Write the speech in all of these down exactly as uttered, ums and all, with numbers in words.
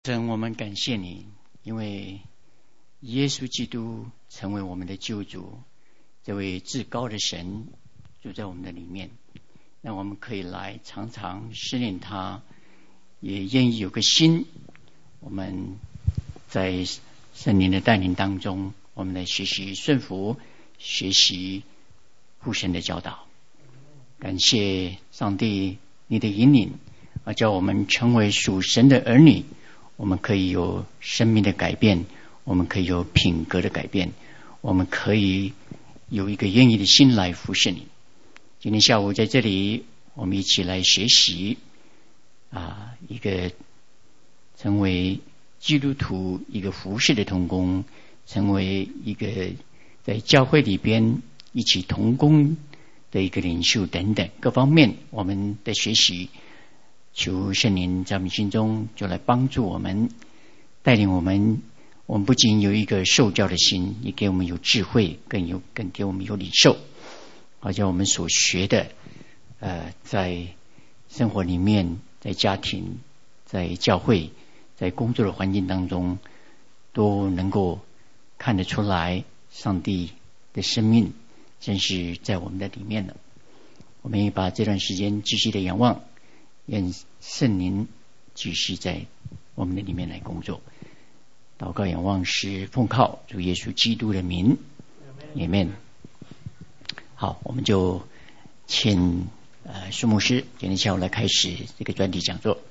神，我们感谢你，因为耶稣基督成为我们的救主，这位至高的神住在我们的里面，那我们可以来常常思念他，也愿意有个心，我们在圣灵的带领当中，我们来学习顺服，学习父神的教导。感谢上帝你的引领，啊，叫我们成为属神的儿女，我们可以有生命的改变，我们可以有品格的改变，我们可以有一个愿意的心来服侍你。今天下午在这里，我们一起来学习啊，一个成为基督徒一个服侍的同工，成为一个在教会里边一起同工的一个领袖等等各方面，我们的学习，求圣灵在我们心中就来帮助我们，带领我们。我们不仅有一个受教的心，也给我们有智慧，更有更给我们有领受，好像我们所学的呃，在生活里面，在家庭，在教会，在工作的环境当中，都能够看得出来上帝的生命真是在我们的里面了。我们也把这段时间继续的仰望，愿圣灵继续在我们的里面来工作。祷告仰望是奉靠主耶稣基督的名，阿们。好，我们就请呃苏牧师今天下午来开始这个专题讲座。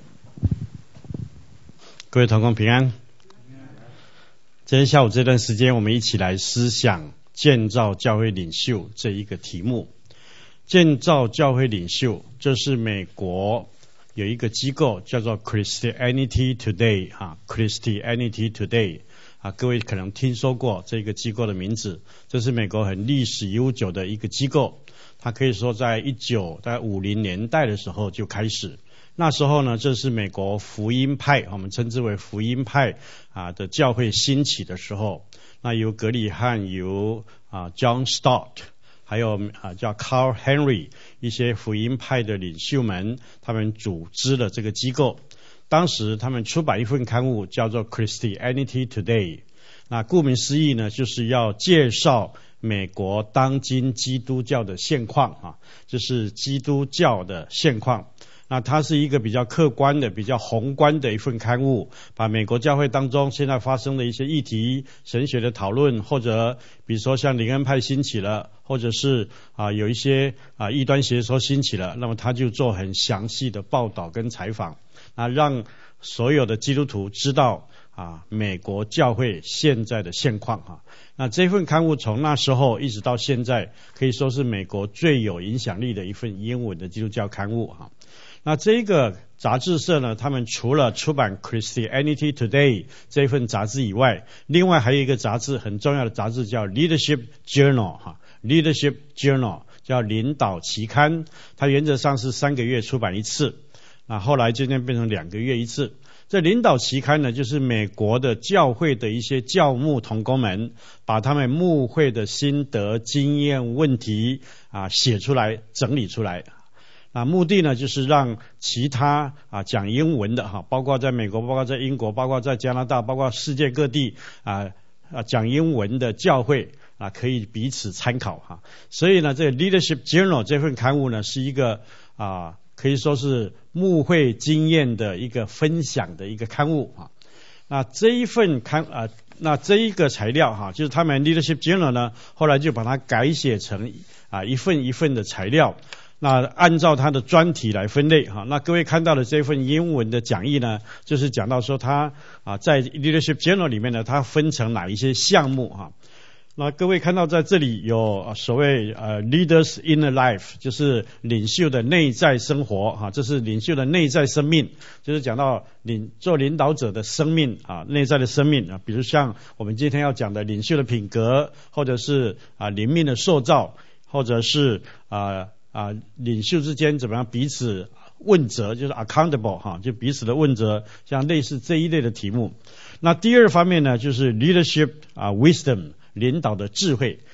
各位同工平安。今天下午这段时间，我们一起来思想建造教会领袖这一个题目。建造教会领袖，这是美国有一个机构叫做 Christianity Today 啊 Christianity Today 啊，各位可能听说过这个机构的名字。这是美国很历史悠久的一个机构，它可以说在一九大概五零年代的时候就开始。那时候呢，这是美国福音派，我们称之为福音派啊的教会兴起的时候。那由格里汉，由啊 John Stott，还有啊叫 Carl Henry 一些福音派的领袖们，他们组织了这个机构。当时他们出版一份刊物叫做 Christianity Today， 那顾名思义呢，就是要介绍美国当今基督教的现况啊，就是基督教的现况。那它是一个比较客观的、比较宏观的一份刊物，把美国教会当中现在发生的一些议题、神学的讨论，或者比如说像灵恩派兴起了，或者是啊有一些啊异端邪说兴起了，那么他就做很详细的报道跟采访，那让所有的基督徒知道啊美国教会现在的现况啊。那这份刊物从那时候一直到现在，可以说是美国最有影响力的一份英文的基督教刊物啊。那这个杂志社呢，他们除了出版 Christianity Today 这份杂志以外，另外还有一个杂志，很重要的杂志叫 Leadership Journal 哈 Leadership Journal 叫领导期刊，它原则上是三个月出版一次，那后来渐渐变成两个月一次。这领导期刊呢，就是美国的教会的一些教牧同工们，把他们牧会的心得、经验、问题啊写出来、整理出来。啊，目的呢，就是让其他啊讲英文的哈，包括在美国，包括在英国，包括在加拿大，包括世界各地啊啊讲英文的教会啊，可以彼此参考哈。所以呢，这个 Leadership Journal 这份刊物呢，是一个啊可以说是牧会经验的一个分享的一个刊物啊。那这一份刊啊，那这一个材料哈，就是他们 Leadership Journal 呢，后来就把它改写成啊一份一份的材料。那按照它的专题来分类哈，那各位看到的这份英文的讲义呢，就是讲到说它啊在 Leadership Journal 里面呢，它分成哪一些项目哈。那各位看到在这里有所谓呃 Leaders Inner Life， 就是领袖的内在生活哈，这是领袖的内在生命，就是讲到领做领导者的生命啊，内在的生命啊，比如像我们今天要讲的领袖的品格，或者是啊灵命的塑造，或者是啊。啊，领袖之间怎么样彼此问责，就是 accountable 哈，就彼此的问责，像类似这一类的题目。那第二方面呢，就是 leadership 啊 wisdom 领导的智慧。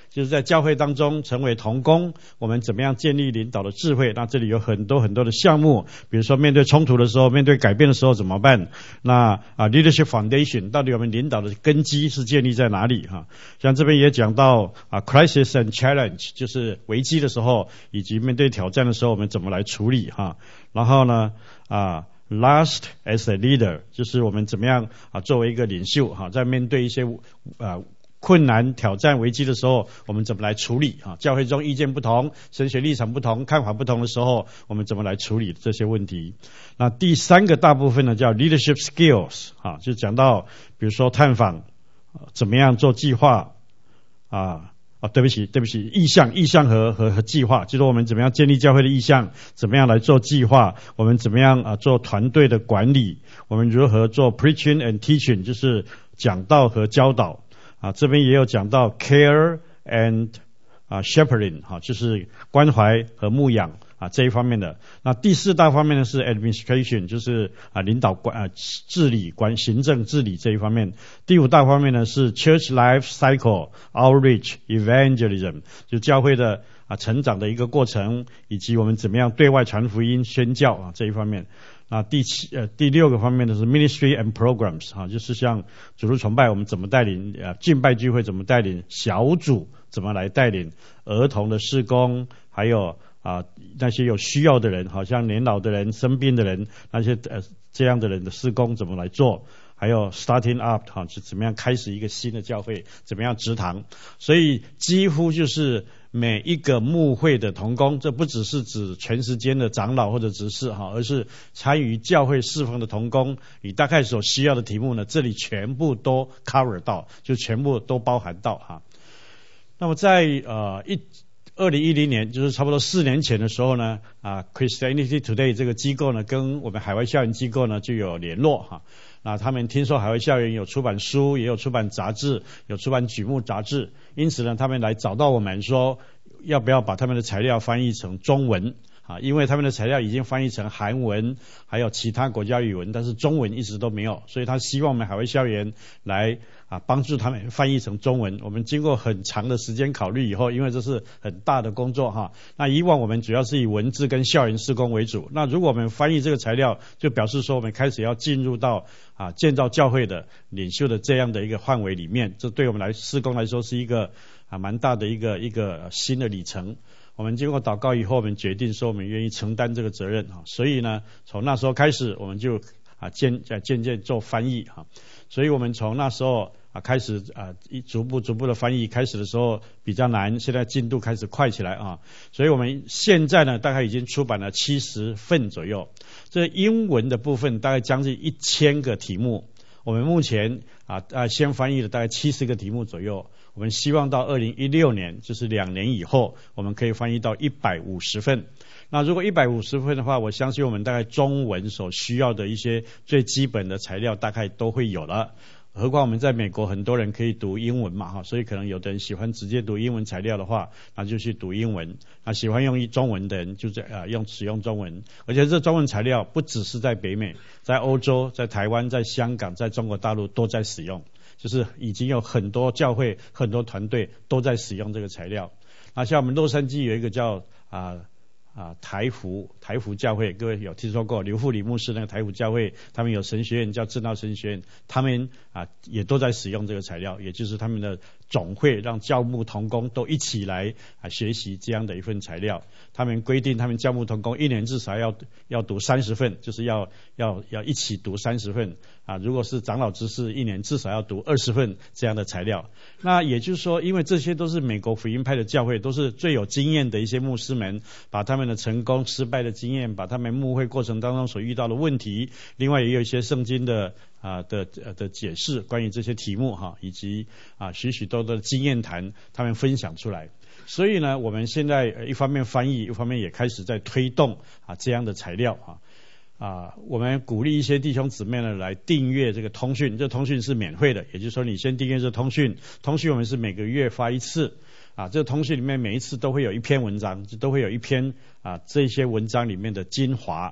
就是在教会当中成为同工，我们怎么样建立领导的智慧。那这里有很多很多的项目，比如说面对冲突的时候，面对改变的时候怎么办？那啊 leadership foundation 到底我们领导的根基是建立在哪里哈？像这边也讲到啊 crisis and challenge 就是危机的时候以及面对挑战的时候我们怎么来处理哈？然后呢啊Last as a leader 就是我们怎么样啊作为一个领袖哈，在面对一些啊困难挑战危机的时候我们怎么来处理啊？教会中意见不同，神学立场不同，看法不同的时候我们怎么来处理这些问题？那第三个大部分呢叫 leadership skills 啊，就讲到比如说探访怎么样做计划啊啊，对不起，对不起，意向、意向和和和计划，就是我们怎么样建立教会的意向，怎么样来做计划，我们怎么样啊做团队的管理，我们如何做 preaching and teaching， 就是讲道和教导啊。这边也有讲到 care and 啊 shepherding 哈、啊，就是关怀和牧养啊这一方面的。那第四大方面呢是 administration， 就是啊领导管啊治理管行政治理这一方面。第五大方面呢是 church life cycle outreach evangelism， 就教会的啊成长的一个过程，以及我们怎么样对外传福音宣教啊这一方面。那第七呃第六个方面呢是 ministry and programs 哈、啊，就是像主日崇拜我们怎么带领啊敬拜聚会怎么带领，小组怎么来带领，儿童的事工，还有啊那些有需要的人，好像年老的人、生病的人，那些呃这样的人的事工怎么来做，还有 starting up 哈、啊，就怎么样开始一个新的教会，怎么样植堂，所以几乎就是每一个牧会的同工，这不只是指全时间的长老或者执事哈，而是参与教会侍奉的同工，你大概所需要的题目呢，这里全部都 cover 到，就全部都包含到哈。那么在呃一二零一零年，就是差不多四年前的时候呢，啊 Christianity Today 这个机构呢，跟我们海外校园机构呢就有联络哈。那他们听说海外校园有出版书，也有出版杂志，有出版举目杂志，因此呢，他们来找到我们说，要不要把他们的材料翻译成中文啊？因为他们的材料已经翻译成韩文，还有其他国家语文，但是中文一直都没有，所以他希望我们海外校园来啊帮助他们翻译成中文。我们经过很长的时间考虑以后，因为这是很大的工作哈。那以往我们主要是以文字跟校园事工为主，那如果我们翻译这个材料，就表示说我们开始要进入到啊建造教会的领袖的这样的一个范围里面，这对我们来事工来说是一个啊蛮大的一个一个新的里程。我们经过祷告以后，我们决定说我们愿意承担这个责任啊，所以呢，从那时候开始，我们就啊渐渐渐做翻译哈，所以我们从那时候啊开始啊一逐步逐步的翻译，开始的时候比较难，现在进度开始快起来啊，所以我们现在呢大概已经出版了七十份左右，这英文的部分大概将近一千个题目，我们目前啊啊先翻译了大概七十个题目左右。我们希望到二零一六年，就是两年以后，我们可以翻译到一百五十份。那如果一百五十份的话，我相信我们大概中文所需要的一些最基本的材料大概都会有了。何况我们在美国很多人可以读英文嘛哈，所以可能有的人喜欢直接读英文材料的话，那就去读英文；那喜欢用中文的人就在啊用使用中文。而且这中文材料不只是在北美，在欧洲、在台湾、在香港、在中国大陆都在使用。就是已经有很多教会、很多团队都在使用这个材料。那像我们洛杉矶有一个叫啊啊台福台福教会，各位有听说过刘富里牧师那个台福教会，他们有神学院叫正道神学院，他们啊也都在使用这个材料，也就是他们的总会让教牧同工都一起来啊学习这样的一份材料。他们规定他们教牧同工一年至少要要读三十份，就是要要要一起读三十份啊。如果是长老执事，一年至少要读二十份这样的材料。那也就是说，因为这些都是美国福音派的教会，都是最有经验的一些牧师们，把他们的成功失败的经验，把他们牧会过程当中所遇到的问题，另外也有一些圣经的啊的的解释，关于这些题目哈，以及啊许许多多的经验谈，他们分享出来。所以呢，我们现在一方面翻译，一方面也开始在推动啊这样的材料啊啊，我们鼓励一些弟兄姊妹呢来订阅这个通讯，这通讯是免费的，也就是说你先订阅这通讯，通讯我们是每个月发一次啊，这个通讯里面每一次都会有一篇文章，都会有一篇啊这些文章里面的精华。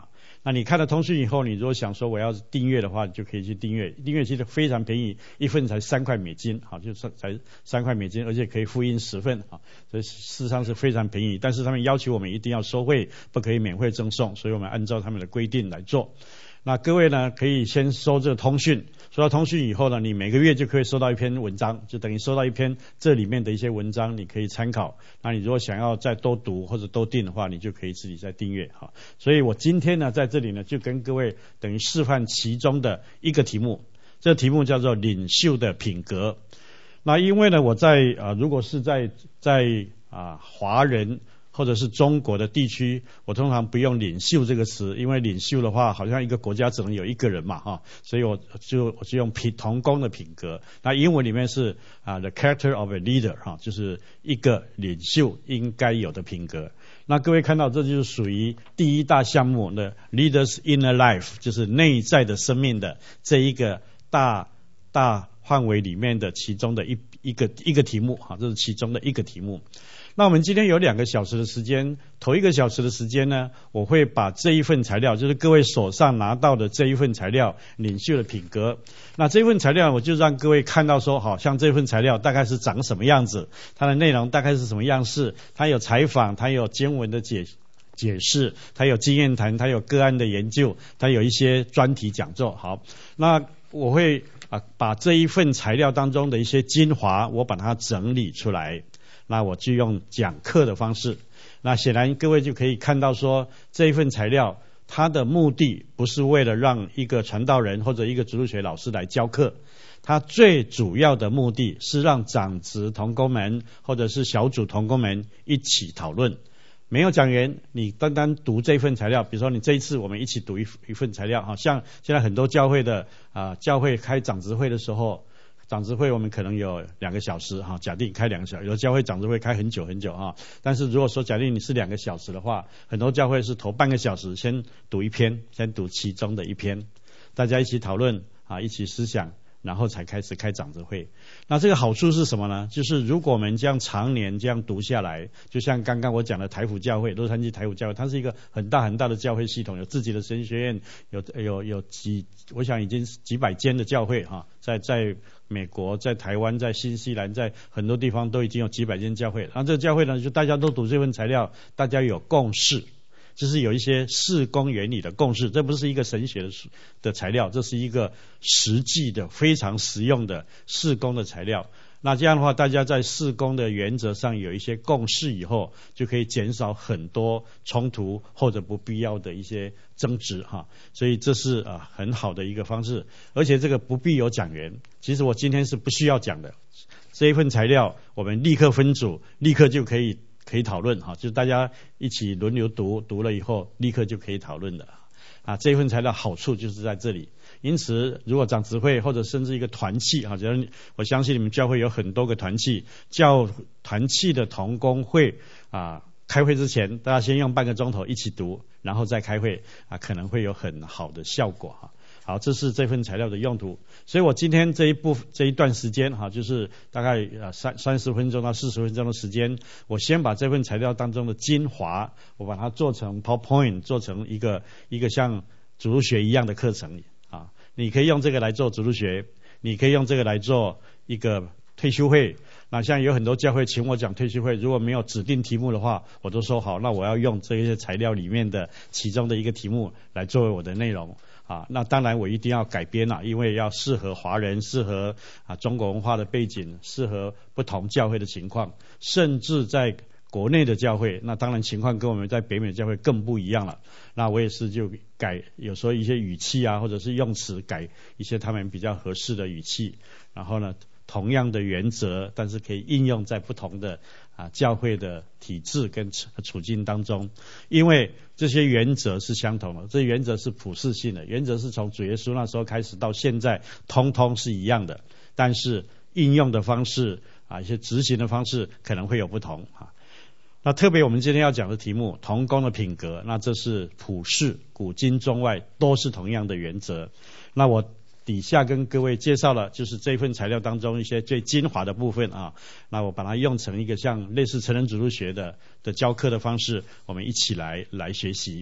那你看了通讯以后，你如果想说我要订阅的话，就可以去订阅。订阅其实非常便宜，一份才三块美金，好，就是才三块美金，而且可以复印十份，啊，所以事实上是非常便宜。但是他们要求我们一定要收费，不可以免费赠送，所以我们按照他们的规定来做。那各位呢，可以先收这个通讯，收到通讯以后呢，你每个月就可以收到一篇文章，就等于收到一篇这里面的一些文章，你可以参考。那你如果想要再多读或者多订的话，你就可以自己再订阅哈。所以我今天呢，在这里呢，就跟各位等于示范其中的一个题目，这个题目叫做领袖的品格。那因为呢，我在啊、呃，如果是在在啊华人或者是中国的地区，我通常不用领袖这个词，因为领袖的话好像一个国家只能有一个人嘛哈，所以我就我就用品同工的品格。那英文里面是啊 the character of a leader 哈，就是一个领袖应该有的品格。那各位看到这就是属于第一大项目的 leaders inner life， 就是内在的生命的这一个大大范围里面的其中的一一个一个题目哈，这是其中的一个题目。那我们今天有两个小时的时间，头一个小时的时间呢，我会把这一份材料，就是各位手上拿到的这一份材料，领袖的品格。那这一份材料，我就让各位看到说，好像这份材料大概是长什么样子，它的内容大概是什么样式，它有采访，它有经文的解解释，它有经验谈，它有个案的研究，它有一些专题讲座。好，那我会啊把这一份材料当中的一些精华，我把它整理出来。那我就用讲课的方式，那显然各位就可以看到说，这一份材料它的目的不是为了让一个传道人或者一个主日学老师来教课，它最主要的目的是让长职同工们或者是小组同工们一起讨论。没有讲员，你单单读这份材料，比如说你这一次我们一起读一一份材料，好像现在很多教会的啊、呃、教会开长职会的时候，长职会我们可能有两个小时哈，假定开两个小时，有的教会长职会开很久很久哈。但是如果说假定你是两个小时的话，很多教会是头半个小时先读一篇，先读其中的一篇，大家一起讨论啊，一起思想，然后才开始开长职会。那这个好处是什么呢？就是如果我们这样常年这样读下来，就像刚刚我讲的台府教会，洛杉矶台府教会，它是一个很大很大的教会系统，有自己的神学院，有有有几，我想已经几百间的教会哈，在在美国，在台湾，在新西兰，在很多地方都已经有几百间教会。然后这个教会呢，就大家都读这份材料，大家有共识，就是有一些事工原理的共识，这不是一个神学的的材料，这是一个实际的非常实用的事工的材料。那这样的话，大家在事工的原则上有一些共识以后，就可以减少很多冲突或者不必要的一些争执哈。所以这是啊很好的一个方式，而且这个不必有讲员。其实我今天是不需要讲的，这一份材料我们立刻分组，立刻就可以可以讨论哈，就是大家一起轮流读，读了以后立刻就可以讨论的啊。这一份材料好处就是在这里。因此，如果长职会或者甚至一个团契啊，假如我相信你们教会有很多个团契，教团契的同工会啊，开会之前大家先用半个钟头一起读，然后再开会啊，可能会有很好的效果哈。好，这是这份材料的用途。所以我今天这一部这一段时间哈，就是大概呃三三十分钟到四十分钟的时间，我先把这份材料当中的精华，我把它做成 PowerPoint， 做成一个一个像主日学一样的课程啊。你可以用这个来做主日学，你可以用这个来做一个退休会。那像有很多教会请我讲退休会，如果没有指定题目的话，我都说好，那我要用这些材料里面的其中的一个题目来作为我的内容。啊，那当然我一定要改编啦，因为要适合华人，适合啊中国文化的背景，适合不同教会的情况，甚至在国内的教会，那当然情况跟我们在北美的教会更不一样了。那我也是就改，有时候一些语气啊，或者是用词改一些他们比较合适的语气，然后呢，同样的原则，但是可以应用在不同的啊教会的体制跟处境当中，因为这些原则是相同的，这原则是普世性的，原则是从主耶稣那时候开始到现在，通通是一样的，但是应用的方式啊，一些执行的方式可能会有不同啊。那特别我们今天要讲的题目，同工的品格，那这是普世，古今中外都是同样的原则。那我底下跟各位介绍了，就是这份材料当中一些最精华的部分啊。那我把它用成一个像类似成人主日学的的教课的方式，我们一起来来学习。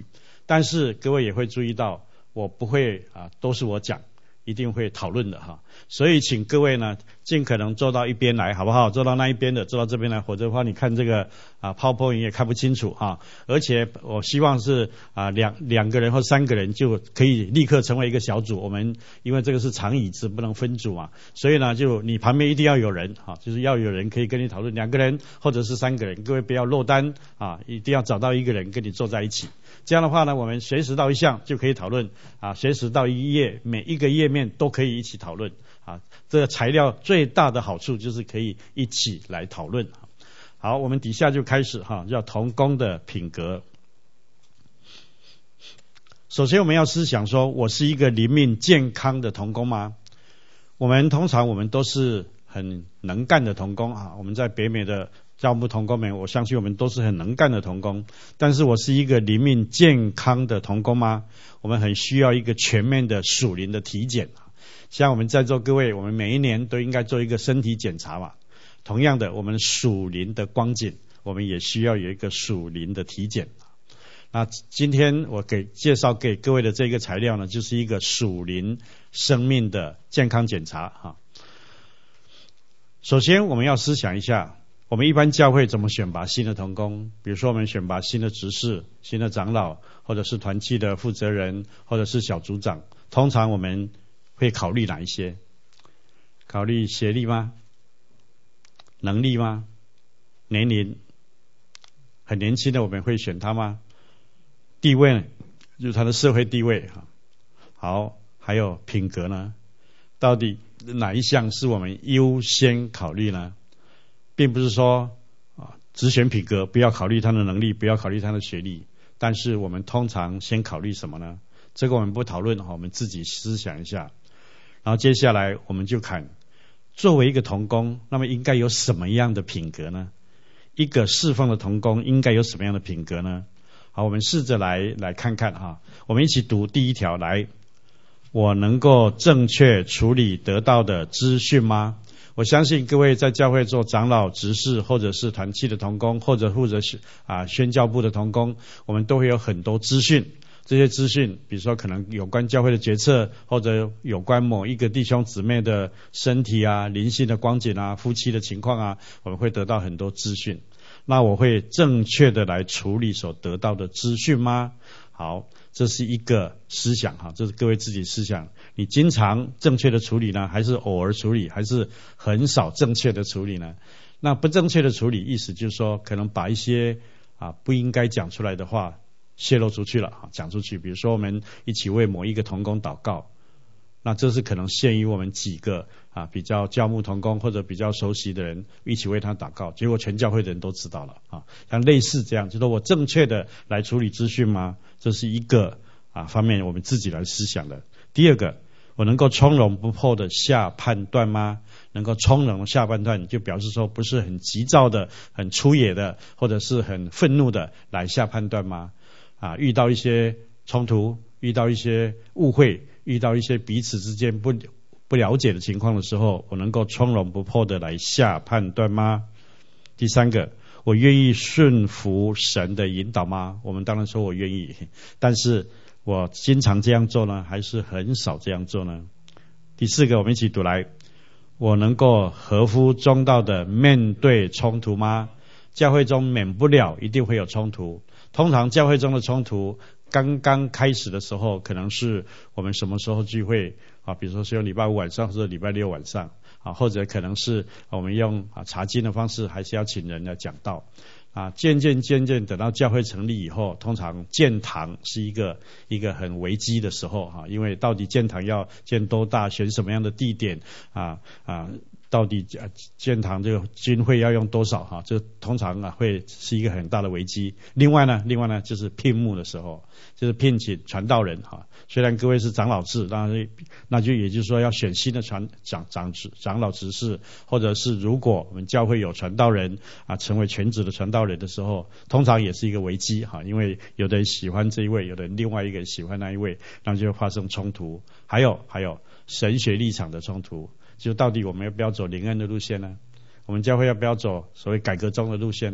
但是各位也会注意到，我不会啊都是我讲，一定会讨论的哈。所以请各位呢尽可能坐到一边来，好不好？坐到那一边的，坐到这边来，否则的话你看这个啊 PowerPoint 也看不清楚哈。而且我希望是啊两两个人或三个人就可以立刻成为一个小组。我们因为这个是长椅子，不能分组嘛，所以呢就你旁边一定要有人哈，就是要有人可以跟你讨论，两个人或者是三个人，各位不要落单啊，一定要找到一个人跟你坐在一起。这样的话呢，我们随时到一项就可以讨论啊，随时到一页，每一个页面都可以一起讨论啊。这个材料最大的好处就是可以一起来讨论。好，我们底下就开始哈，叫同工的品格。首先我们要思想说，我是一个灵命健康的同工吗？我们通常我们都是很能干的同工啊，我们在北美的教牧同工们，我相信我们都是很能干的同工。但是我是一个灵命健康的同工吗？我们很需要一个全面的属灵的体检。像我们在座各位，我们每一年都应该做一个身体检查嘛。同样的，我们属灵的光景，我们也需要有一个属灵的体检。那今天我给介绍给各位的这个材料呢，就是一个属灵生命的健康检查哈。首先我们要思想一下，我们一般教会怎么选拔新的同工？比如说我们选拔新的执事、新的长老，或者是团契的负责人，或者是小组长，通常我们会考虑哪一些？考虑学历吗？能力吗？年龄？很年轻的我们会选他吗？地位，就是他的社会地位。好，还有品格呢？到底哪一项是我们优先考虑呢？并不是说啊只选品格，不要考虑他的能力，不要考虑他的学历。但是我们通常先考虑什么呢？这个我们不讨论，我们自己思想一下。然后接下来我们就看，作为一个同工，那么应该有什么样的品格呢？一个侍奉的同工应该有什么样的品格呢？好，我们试着来来看看哈。我们一起读第一条来。我能够正确处理得到的资讯吗？我相信各位在教会做长老、执事，或者是团契的同工，或者或者是啊宣教部的同工，我们都会有很多资讯。这些资讯，比如说可能有关教会的决策，或者有关某一个弟兄姊妹的身体啊、灵性的光景啊、夫妻的情况啊，我们会得到很多资讯。那我会正确的来处理所得到的资讯吗？好，这是一个思想哈，这是各位自己思想。你经常正确的处理呢，还是偶尔处理，还是很少正确的处理呢？那不正确的处理，意思就是说，可能把一些啊不应该讲出来的话泄露出去了，讲出去。比如说，我们一起为某一个同工祷告，那这是可能限于我们几个啊比较教牧同工或者比较熟悉的人一起为他祷告，结果全教会的人都知道了啊。像类似这样，就是说我正确的来处理资讯吗？这是一个啊方面我们自己来思想的。第二个，我能够从容不迫的下判断吗？能够从容的下判断，就表示说不是很急躁的、很粗野的，或者是很愤怒的来下判断吗？啊，遇到一些冲突，遇到一些误会，遇到一些彼此之间不不了解的情况的时候，我能够从容不迫的来下判断吗？第三个，我愿意顺服神的引导吗？我们当然说我愿意，但是我经常这样做呢，还是很少这样做呢？第四个，我们一起读来，我能够合乎中道的面对冲突吗？教会中免不了一定会有冲突，通常教会中的冲突刚刚开始的时候，可能是我们什么时候聚会啊？比如说是用礼拜五晚上或者礼拜六晚上啊，或者可能是我们用啊查经的方式，还是要请人来讲道啊。渐渐渐渐等到教会成立以后，通常建堂是一个一个很危机的时候哈，因为到底建堂要建多大，选什么样的地点啊啊。到底建堂这个经费要用多少哈？这通常啊会是一个很大的危机。另外呢，另外呢就是聘牧的时候，就是聘请传道人哈。虽然各位是长老制，那那就也就是说要选新的传长长长老执事，或者是如果我们教会有传道人啊成为全职的传道人的时候，通常也是一个危机哈，因为有的人喜欢这一位，有的人另外一个人喜欢那一位，那就会发生冲突。还有还有神学立场的冲突。就到底我们要不要走灵恩的路线呢？我们教会要不要走所谓改革宗的路线呢？我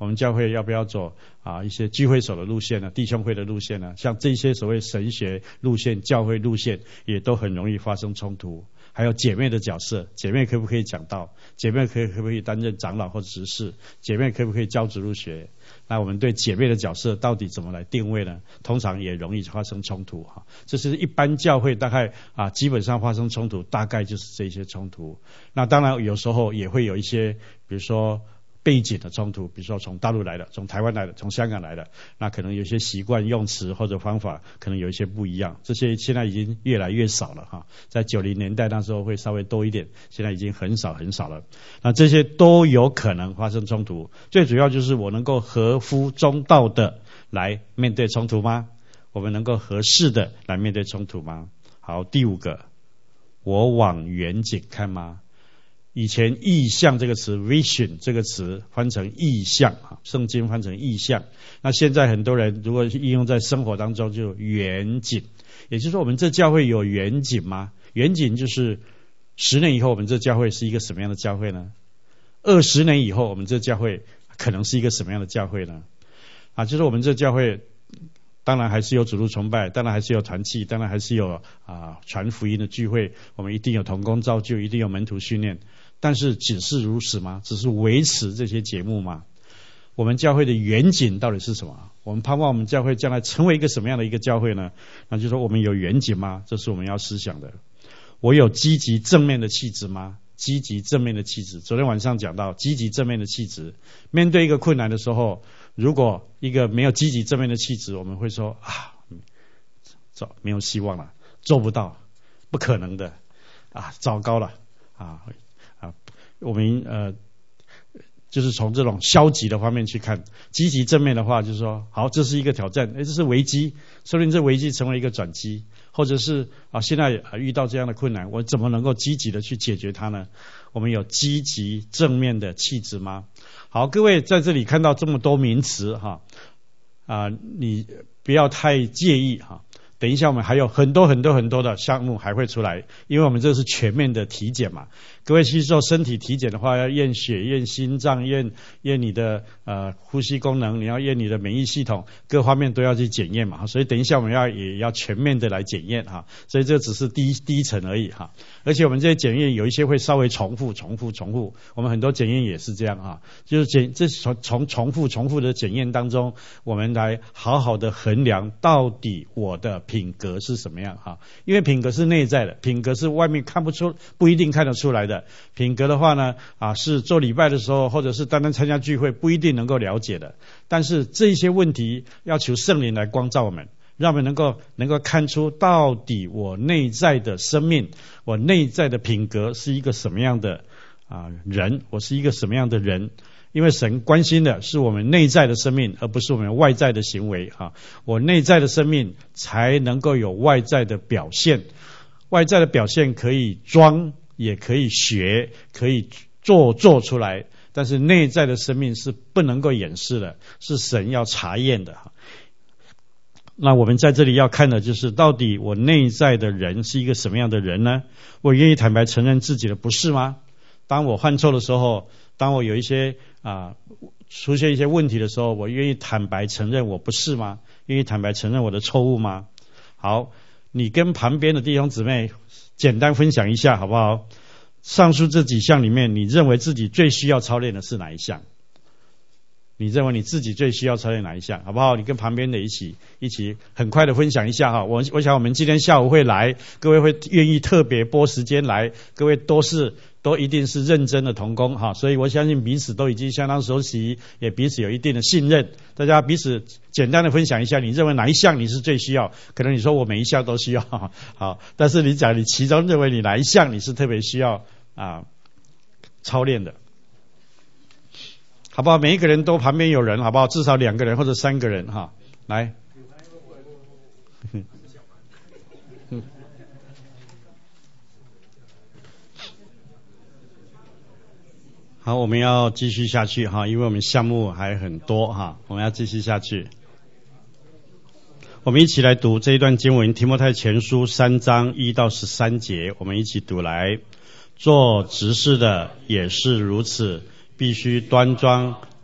我们教会要不要走啊一些聚会所的路线呢？弟兄会的路线呢？像这些所谓神学路线、教会路线，也都很容易发生冲突。还有姐妹的角色，姐妹可不可以讲道？姐妹可以可不可以担任长老或执事？姐妹可不可以教主日学？那我们对姐妹的角色到底怎么来定位呢？通常也容易发生冲突哈。这是一般教会大概啊，基本上发生冲突，大概就是这些冲突。那当然有时候也会有一些，比如说背景的冲突，比如说从大陆来的，从台湾来的，从香港来的，那可能有些习惯用词或者方法可能有一些不一样，这些现在已经越来越少了哈。在九零年代那时候会稍微多一点，现在已经很少很少了。那这些都有可能发生冲突，最主要就是我能够合乎中道的来面对冲突吗？我们能够合适的来面对冲突吗？好，第五个，我往远景看吗？以前意象这个词 vision 这个词翻成意象，圣经翻成意象。那现在很多人如果应用在生活当中就远景，也就是说我们这教会有远景吗？远景就是十年以后我们这教会是一个什么样的教会呢？二十年以后我们这教会可能是一个什么样的教会呢？啊，就是我们这教会当然还是有主日崇拜，当然还是有团契，当然还是有啊传福音的聚会，我们一定有同工造就，一定有门徒训练。但是只是如此吗？只是维持这些节目吗？我们教会的远景到底是什么？我们盼望我们教会将来成为一个什么样的一个教会呢？那就是说我们有远景吗？这是我们要思想的。我有积极正面的气质吗？积极正面的气质。昨天晚上讲到积极正面的气质，面对一个困难的时候，如果一个没有积极正面的气质，我们会说啊，走，没有希望了，做不到，不可能的啊，糟糕了啊。啊，我们呃，就是从这种消极的方面去看，积极正面的话，就是说，好，这是一个挑战，哎，这是危机，说不定这危机成为一个转机，或者是啊，现在遇到这样的困难，我怎么能够积极的去解决它呢？我们有积极正面的气质吗？好，各位在这里看到这么多名词哈，啊，你不要太介意哈。等一下我们还有很多很多很多的项目还会出来，因为我们这是全面的体检嘛。各位去做身体体检的话，要验血、验心脏、验验你的呃呼吸功能，你要验你的免疫系统，各方面都要去检验嘛。所以等一下我们要也要全面的来检验哈。所以这只是第一第一层而已哈。而且我们这些检验有一些会稍微重复、重复、重复。我们很多检验也是这样哈，就是检这从从重复、重复的检验当中，我们来好好的衡量到底我的品格是什么样哈？因为品格是内在的，品格是外面看不出，不一定看得出来的。品格的话呢，啊，是做礼拜的时候，或者是单单参加聚会，不一定能够了解的。但是这些问题要求圣灵来光照我们，让我们能够能够看出到底我内在的生命，我内在的品格是一个什么样的啊人，我是一个什么样的人。因为神关心的是我们内在的生命，而不是我们外在的行为啊。我内在的生命才能够有外在的表现，外在的表现可以装，也可以学，可以做做出来，但是内在的生命是不能够掩饰的，是神要查验的。那我们在这里要看的就是到底我内在的人是一个什么样的人呢？我愿意坦白承认自己的不是吗？当我犯错的时候，当我有一些啊出现一些问题的时候，我愿意坦白承认我不是吗？愿意坦白承认我的错误吗？好，你跟旁边的弟兄姊妹简单分享一下好不好？上述这几项里面，你认为自己最需要操练的是哪一项？你认为你自己最需要操练哪一项，好不好？你跟旁边的一起一起很快的分享一下哈。我我想我们今天下午会来，各位会愿意特别拨时间来，各位都是都一定是认真的同工哈，所以我相信彼此都已经相当熟悉，也彼此有一定的信任。大家彼此简单的分享一下，你认为哪一项你是最需要？可能你说我每一项都需要，好，但是你讲你其中认为你哪一项你是特别需要啊操练的？好不好？每一个人都旁边有人，好不好？至少两个人或者三个人哈，来。好，我们要继续下去哈，因为我们项目还很多哈，我们要继续下去。我们一起来读这一段经文，提摩太前书三章一到十三节，我们一起读来。做执事的也是如此，必须端庄，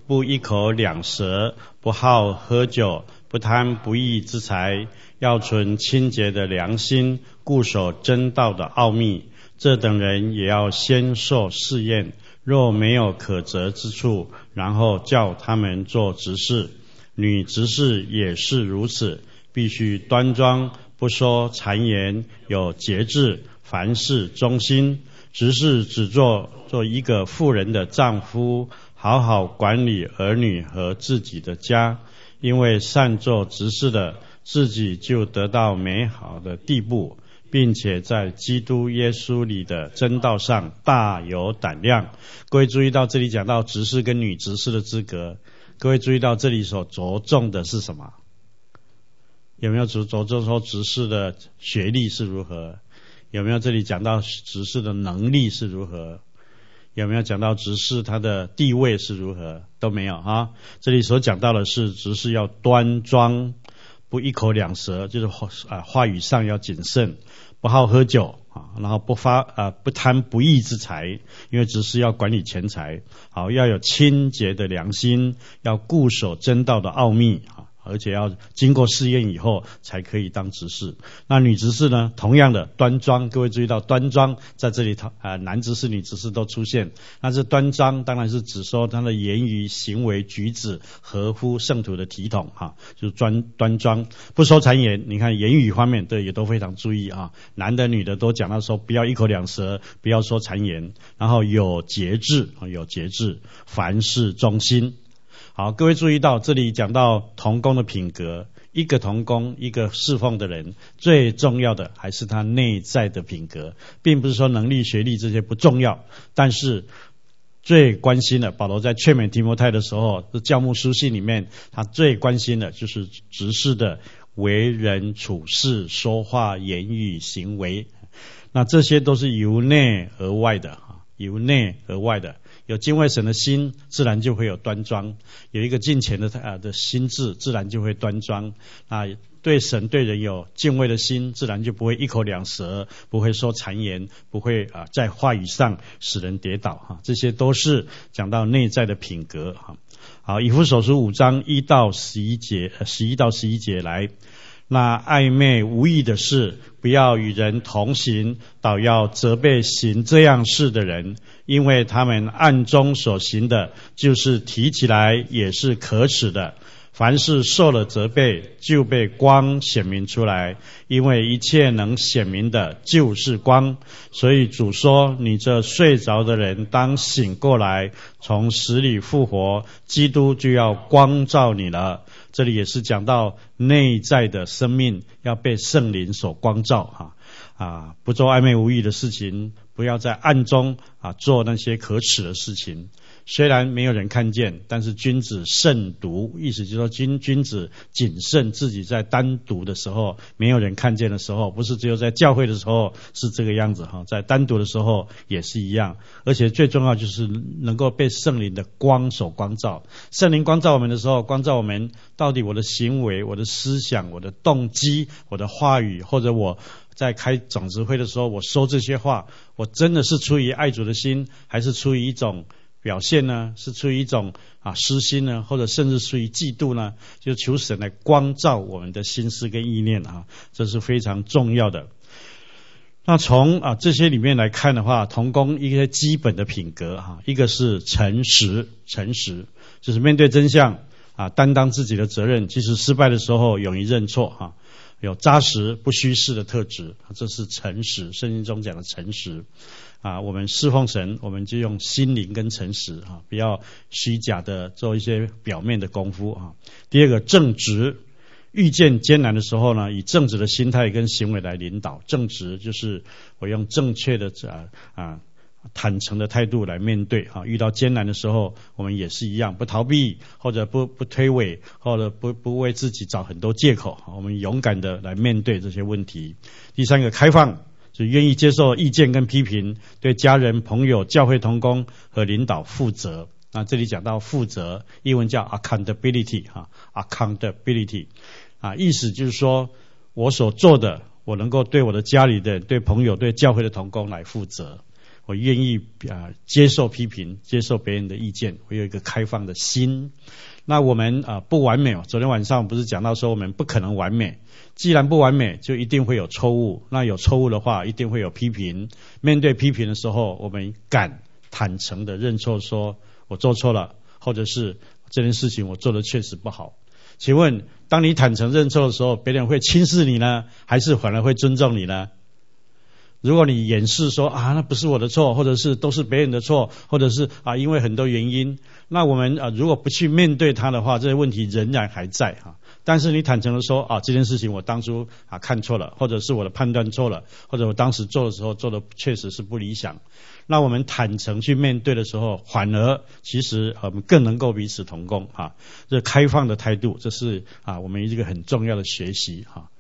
不一口两舌，不好喝酒，不贪不义之财，要存清洁的良心，固守真道的奥秘。这等人也要先受试验，若没有可责之处，然后叫他们做执事。女执事也是如此，必须端庄，不说谗言，有节制，凡事忠心。执事只做做一个妇人的丈夫，好好管理儿女和自己的家，因为善做执事的，自己就得到美好的地步，并且在基督耶稣里的真道上大有胆量。各位注意到这里讲到执事跟女执事的资格，各位注意到这里所着重的是什么？有没有着着重说执事的学历是如何？有没有这里讲到执事的能力是如何？有没有讲到执事他的地位是如何？都没有啊。这里所讲到的是执事要端庄，不一口两舌，就是啊话语上要谨慎，不好喝酒啊，然后不发啊不贪不义之财，因为执事要管理钱财，好要有清洁的良心，要固守真道的奥秘啊。而且要经过试验以后才可以当执事。那女执事呢，同样的端庄，各位注意到端庄在这里呃男执事女执事都出现。那这端庄当然是指说他的言语行为举止合乎圣徒的体统哈，就是端端庄，不说谗言。你看言语方面对也都非常注意啊，男的女的都讲到说不要一口两舌，不要说谗言，然后有节制，有节制，凡事忠心。好，各位注意到这里讲到同工的品格，一个同工，一个侍奉的人，最重要的还是他内在的品格，并不是说能力、学历这些不重要，但是最关心的，保罗在劝勉提摩太的时候，教牧书信里面，他最关心的就是执事的为人处事、说话、言语、行为，那这些都是由内而外的，由内而外的。有敬畏神的心，自然就会有端庄；有一个敬虔的啊的心智，自然就会端庄。啊，对神对人有敬畏的心，自然就不会一口两舌，不会说谗言，不会啊在话语上使人跌倒哈。这些都是讲到内在的品格哈。好，以弗所书五章一到十一节，十一到十一节来。那暧昧无益的事，不要与人同行，倒要责备行这样事的人，因为他们暗中所行的，就是提起来也是可耻的。凡是受了责备，就被光显明出来，因为一切能显明的就是光。所以主说，你这睡着的人当醒过来，从死里复活，基督就要光照你了。这里也是讲到内在的生命要被圣灵所光照哈啊，不做暧昧无益的事情，不要在暗中啊做那些可耻的事情。虽然没有人看见，但是君子慎独，意思就是说君君子谨慎自己在单独的时候，没有人看见的时候，不是只有在教会的时候是这个样子哈，在单独的时候也是一样。而且最重要就是能够被圣灵的光所光照。圣灵光照我们的时候，光照我们到底我的行为、我的思想、我的动机、我的话语，或者我在开长执会的时候，我说这些话，我真的是出于爱主的心，还是出于一种表现呢？是出于一种啊私心呢，或者甚至出于嫉妒呢？就求神来光照我们的心思跟意念啊，这是非常重要的。那从啊这些里面来看的话，同工一些基本的品格哈，一个是诚实，诚实就是面对真相啊，担当自己的责任，即使失败的时候勇于认错哈，有扎实不虚饰的特质，这是诚实，圣经中讲的诚实。啊，我们侍奉神，我们就用心灵跟诚实啊，不要虚假的做一些表面的功夫啊。第二个正直，遇见艰难的时候呢，以正直的心态跟行为来领导。正直就是我用正确的啊啊坦诚的态度来面对啊。遇到艰难的时候，我们也是一样，不逃避或者不不推诿，或者不不为自己找很多借口，我们勇敢的来面对这些问题。第三个开放。就愿意接受意见跟批评，对家人、朋友、教会同工和领导负责。那这里讲到负责，英文叫 accountability 哈 ，accountability 啊，意思就是说我所做的，我能够对我的家里的、对朋友、对教会的同工来负责。 我愿意啊接受批评，接受别人的意见，我有一个开放的心。那我们啊不完美，昨天晚上不是讲到说我们不可能完美，既然不完美，就一定会有错误。那有错误的话，一定会有批评。面对批评的时候，我们敢坦诚的认错，说我做错了，或者是这件事情我做的确实不好。请问，当你坦诚认错的时候，别人会轻视你呢，还是反而会尊重你呢？如果你掩饰说啊那不是我的错，或者是都是别人的错，或者是啊因为很多原因，那我们啊如果不去面对它的话，这些问题仍然还在哈。但是你坦诚的说啊这件事情我当初啊看错了，或者是我的判断错了，或者我当时做的时候做的确实是不理想，那我们坦诚去面对的时候，反而其实我们更能够彼此同工哈。这开放的态度，这是啊我们一个很重要的学习哈。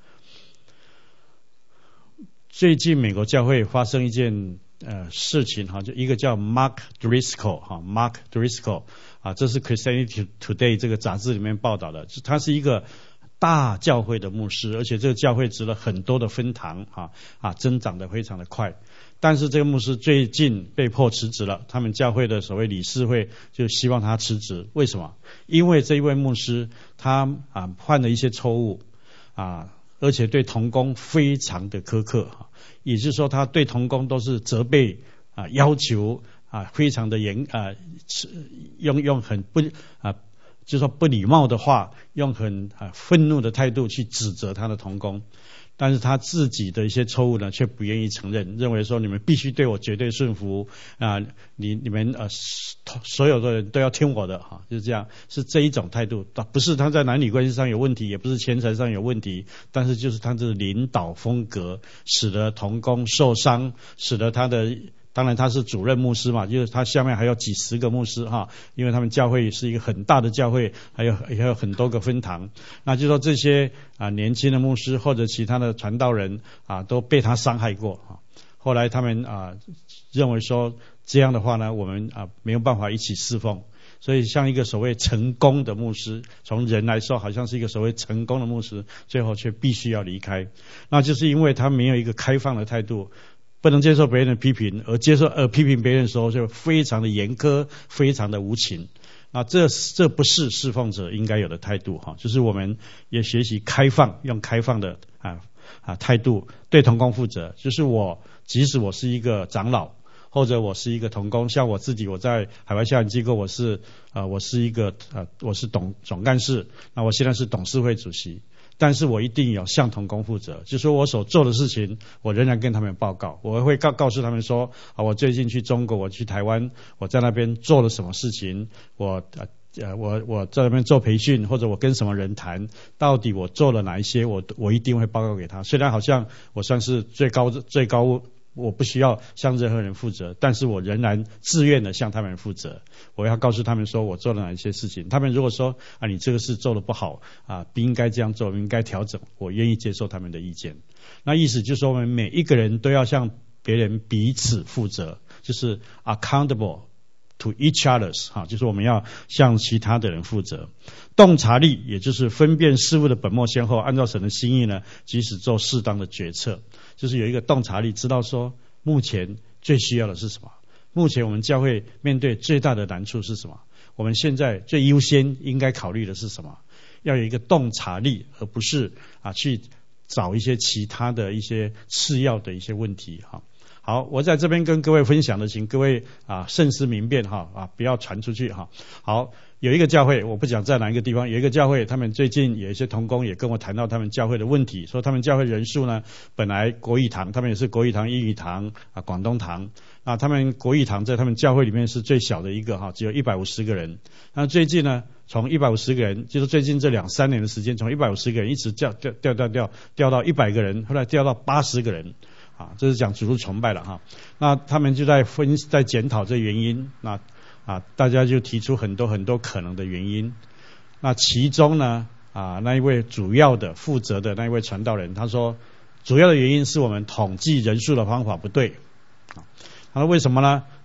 最近美国教会发生一件呃事情哈，就一个叫 Mark Driscoll 哈 ，Mark Driscoll 啊，这是 Christianity Today 这个杂志里面报道的，他是一个大教会的牧师，而且这个教会植了很多的分堂啊啊，增长得非常的快。但是这个牧师最近被迫辞职了，他们教会的所谓理事会就希望他辞职。为什么？因为这一位牧师他啊犯了一些错误啊。而且对同工非常的苛刻，也就是说他对同工都是责备啊，要求啊，非常的严啊，用用很不啊，就是说不礼貌的话，用很啊愤怒的态度去指责他的同工。但是他自己的一些错误呢，却不愿意承认，认为说你们必须对我绝对顺服啊，你你们呃所有的人都要听我的哈，就是这样，是这一种态度，不是他在男女关系上有问题，也不是钱财上有问题，但是就是他的领导风格，使得同工受伤，使得他的。当然他是主任牧师嘛，就是他下面还有几十个牧师哈，因为他们教会是一个很大的教会，还有还有很多个分堂。那就说这些啊年轻的牧师或者其他的传道人啊都被他伤害过啊。后来他们啊认为说这样的话呢，我们啊没有办法一起侍奉。所以像一个所谓成功的牧师，从人来说好像是一个所谓成功的牧师，最后却必须要离开。那就是因为他没有一个开放的态度。不能接受别人的批评，而接受而批评别人的时候就非常的严苛，非常的无情。那这这不是侍奉者应该有的态度哈，就是我们也学习开放，用开放的啊啊态度对同工负责。就是我即使我是一个长老，或者我是一个同工，像我自己我在海外校园机构，我是啊我是一个啊我是董总干事，那我现在是董事会主席。但是我一定要向同工负责，就是说我所做的事情，我仍然跟他们报告，我会告告诉他们说，啊，我最近去中国，我去台湾，我在那边做了什么事情，我呃我我在那边做培训，或者我跟什么人谈，到底我做了哪一些，我我一定会报告给他。虽然好像我算是最高最高。我不需要向任何人负责，但是我仍然自愿的向他们负责。我要告诉他们说我做了哪一些事情。他们如果说啊你这个事做得不好啊，不应该这样做，应该调整，我愿意接受他们的意见。那意思就是说我们每一个人都要向别人彼此负责，就是 accountable to each others 哈，就是我们要向其他的人负责。洞察力也就是分辨事物的本末先后，按照神的心意呢，即使做适当的决策。就是有一个洞察力，知道说目前最需要的是什么，目前我们教会面对最大的难处是什么，我们现在最优先应该考虑的是什么，要有一个洞察力，而不是啊去找一些其他的一些次要的一些问题哈。好，我在这边跟各位分享的，请各位啊慎思明辨哈啊，不要传出去哈。好。有一个教会，我不讲在哪一个地方，有一个教会，他们最近有一些同工也跟我谈到他们教会的问题，说他们教会人数呢，本来国语堂，他们也是国语堂、英语堂啊、广东堂啊，他们国语堂在他们教会里面是最小的一个哈，只有一百五十个人。那最近呢，从一百五十个人，就是最近这两三年的时间，从一百五十个人一直掉掉掉掉掉掉到一百个人，后来掉到八十个人啊，这是讲主日崇拜了哈。那他们就在分在检讨这原因，那。啊，大家就提出很多很多可能的原因。那其中呢，啊，那一位主要的负责的那一位传道人，他说，主要的原因是我们统计人数的方法不对。啊，他说为什么呢？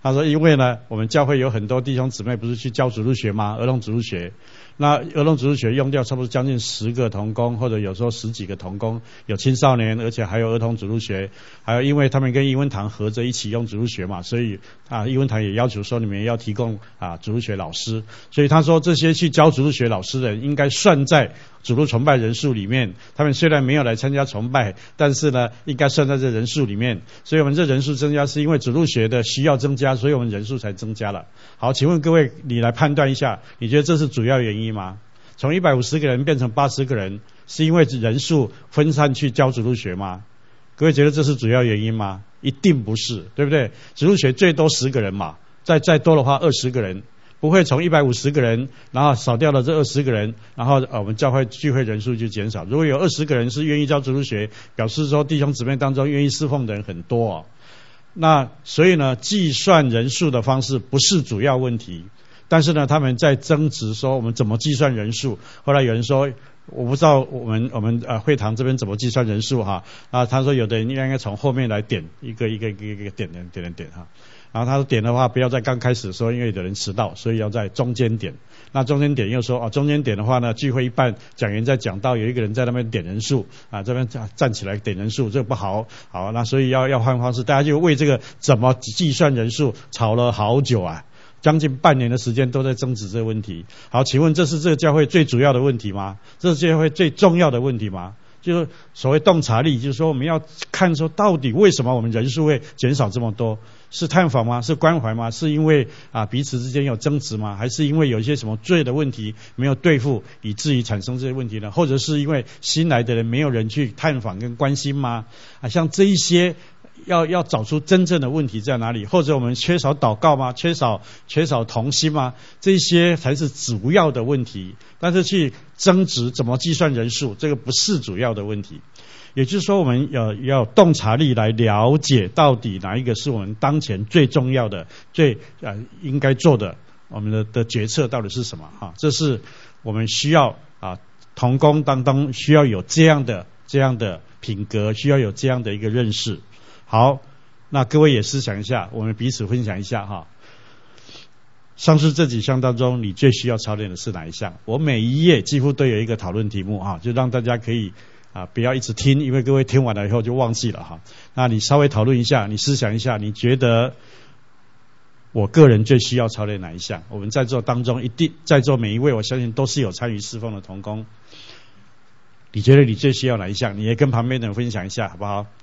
他说因为呢我们教会有很多弟兄姊妹不是去教主日学吗？儿童主日学，那儿童主日学用掉差不多将近十个同工，或者有时候十几个同工，有青少年，而且还有儿童主日学，还有因为他们跟英文堂合着一起用主日学嘛，所以啊英文堂也要求说你们要提供啊主日学老师，所以他说这些去教主日学老师的人应该算在主日崇拜人数里面，他们虽然没有来参加崇拜，但是呢应该算在这人数里面，所以我们这人数增加是因为主日学的需要增加，所以我们人数才增加了。好，请问各位你来判断一下，你觉得这是主要原因吗？从一百五十个人变成八十个人是因为人数分散去教主日学吗？各位觉得这是主要原因吗？一定不是，对不对？主日学最多十个人嘛，再再多的话二十个人，不会从一百五十个人然后少掉了这二十个人，然后呃我们教会聚会人数就减少。如果有二十个人是愿意教主日学，表示说弟兄姊妹当中愿意侍奉的人很多哦。那所以呢计算人数的方式不是主要问题，但是呢他们在争执说我们怎么计算人数。后来有人说我不知道我们我们呃会堂这边怎么计算人数哈，啊他说有的人应该从后面来点一个一个一个一个点点点点点哈，然后他说点的话不要在刚开始说，因为有人迟到，所以要在中间点。那中间点又说哦，中间点的话呢，聚会一半讲员在讲到有一个人在那边点人数啊，这边站起来点人数，这个不好，好，那所以要要换方式，大家就为这个怎么计算人数吵了好久啊，将近半年的时间都在争执这个问题。好，请问这是这个教会最主要的问题吗？这是教会最重要的问题吗？就是所谓洞察力，就是说我们要看说到底为什么我们人数会减少这么多，是探访吗？是关怀吗？是因为啊彼此之间有争执吗？还是因为有一些什么罪的问题没有对付，以至于产生这些问题呢？或者是因为新来的人没有人去探访跟关心吗？啊，像这一些要要找出真正的问题在哪里，或者我们缺少祷告吗？缺少缺少同心吗？这些才是主要的问题。但是去争执怎么计算人数，这个不是主要的问题。也就是说我们要要有洞察力来了解到底哪一个是我们当前最重要的最呃应该做的，我们的的决策到底是什么啊？这是我们需要啊同工当中需要有这样的这样的品格，需要有这样的一个认识。好，那各位也思想一下，我们彼此分享一下哈。上述这几项当中，你最需要操练的是哪一项？我每一页几乎都有一个讨论题目哈，就让大家可以啊不要一直听，因为各位听完了以后就忘记了哈。那你稍微讨论一下，你思想一下，你觉得我个人最需要操练哪一项？我们在座当中一定在座每一位，我相信都是有参与侍奉的同工。你觉得你最需要哪一项？你也跟旁边的人分享一下，好不好？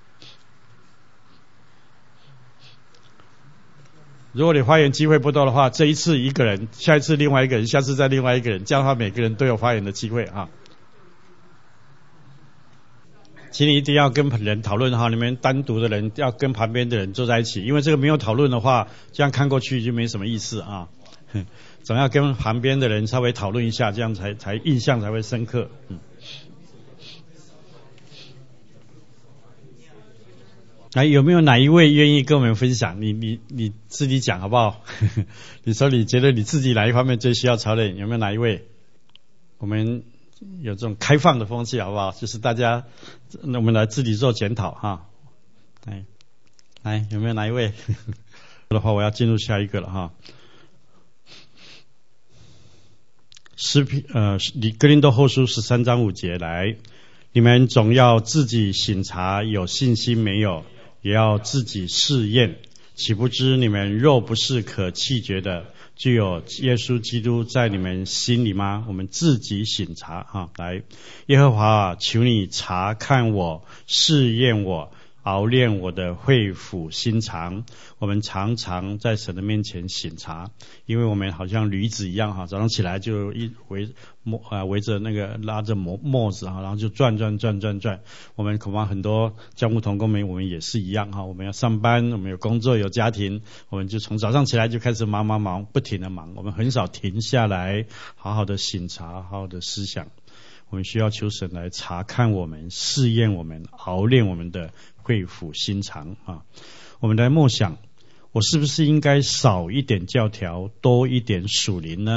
如果你发言机会不多的话，这一次一个人，下一次另外一个人，下次再另外一个人，这样的话每个人都有发言的机会啊。请你一定要跟人讨论哈，你们单独的人要跟旁边的人坐在一起，因为这个没有讨论的话，这样看过去就没什么意思啊。总要跟旁边的人稍微讨论一下，这样才才印象才会深刻。嗯。来，有没有哪一位愿意跟我们分享？你你你自己讲好不好？你说你觉得你自己哪一方面最需要操练？有没有哪一位？我们有这种开放的风气好不好？就是大家，那我们来自己做检讨哈。来，来，有没有哪一位？的话，我要进入下一个了哈。诗篇呃，哥林多后书十三章五节来，你们总要自己省察，有信心没有？也要自己试验，岂不知你们若不是可弃绝的，就有耶稣基督在你们心里吗？我们自己省察啊！来，耶和华啊，求你查看我，试验我，熬炼我的肺腑心肠。我们常常在神的面前省察，因为我们好像驴子一样哈，早上起来就一围磨啊围着那个拉着磨磨子哈，然后就转转转转转。我们恐怕很多教牧同工们，我们也是一样哈，我们要上班，我们有工作有家庭，我们就从早上起来就开始忙忙忙，不停的忙，我们很少停下来好好的省察，好好的思想。我们需要求神来查看我们，试验我们，熬炼我们的肺腑心肠啊！我们来默想，我是不是应该少一点教条，多一点属灵呢？